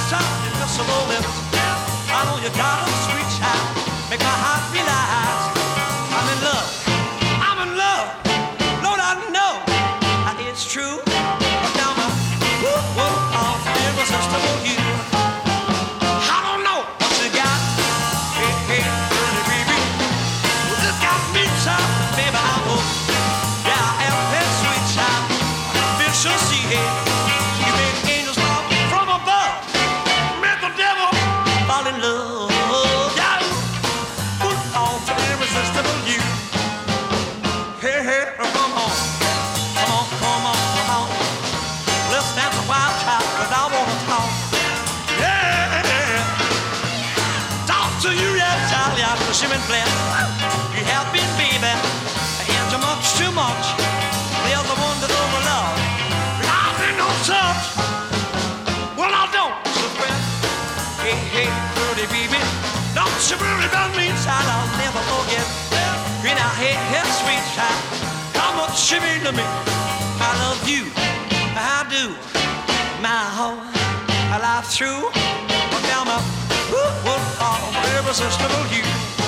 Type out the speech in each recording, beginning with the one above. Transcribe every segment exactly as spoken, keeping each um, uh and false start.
soft and kissable lips. I know you got a sweet child, make my heart realize I'm in love. I'm in love. Lord, I know it's true. But now my whoop whoop off irresistible you. I don't know what you got. Hey, hey, pretty baby. Well, this got me soft, baby. I hope. Yeah, I have that sweet child. Feel so see it. You made angels fall from above. Make the devil fall in love. Yeah, whoop off irresistible you. Hey, hey, come on. Come on, come on, come on. Let's dance a wild child, cause I wanna talk. Yeah. Talk to you, yeah, Charlie, I'm pushing and blessed. You have been, baby, and too much, too much. There's a wonder over love. I've been no touch. Well, I don't sweat. Hey, hey, pretty baby. Don't you worry about me, child, I'll never forget. Hey, now, hey, hey, sweet child. How much you mean to me? I love you, I do. My whole life through. But now my whoop whoop all irresistible you.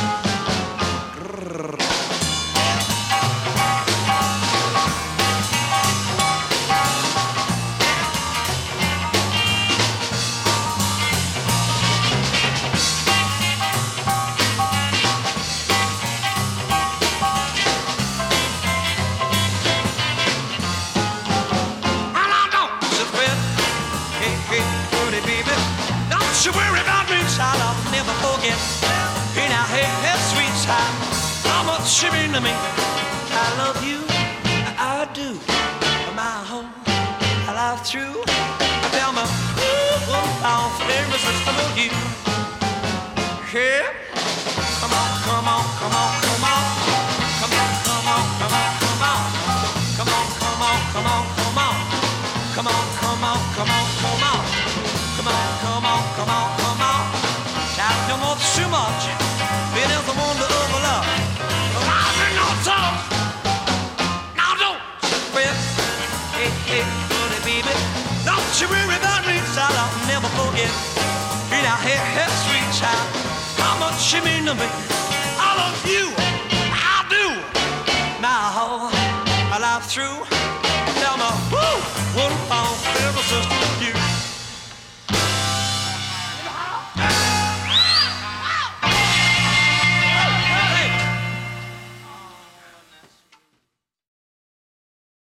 Don't you worry about me, child, I'll never forget. Hey, now, hey, hey, sweet child, how much you mean to me? I love you, I do. My whole life through. I tell my ooh, ooh, off irresistible you. Yeah, come on, come on, come on, come on. Come on, come on, come on, come on. Come on, come on, come on, come on. Come on, come on, come on, come on. Come on, come on, come on, come on. Shout too much, too much. It is the wonder of love. I've been no tough. Now don't sweat. Hey, hey, buddy, baby. Don't you worry about me, child. I'll never forget. Hey, now, hey, hey, sweet child. How much you mean to me? I love you. I do. My whole life through.